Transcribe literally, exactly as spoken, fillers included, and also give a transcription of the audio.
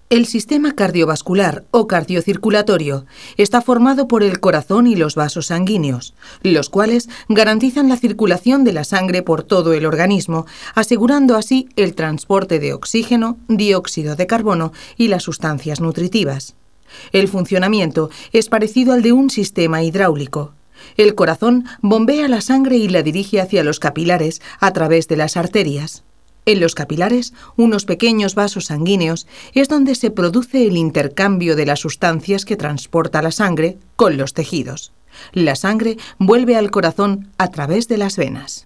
El sistema cardiovascular o cardiocirculatorio está formado por el corazón y los vasos sanguíneos, los cuales garantizan la circulación de la sangre por todo el organismo, asegurando así el transporte de oxígeno, dióxido de carbono y las sustancias nutritivas. El funcionamiento es parecido al de un sistema hidráulico. El corazón bombea la sangre y la dirige hacia los capilares a través de las arterias. En los capilares, unos pequeños vasos sanguíneos, es donde se produce el intercambio de las sustancias que transporta la sangre con los tejidos. La sangre vuelve al corazón a través de las venas.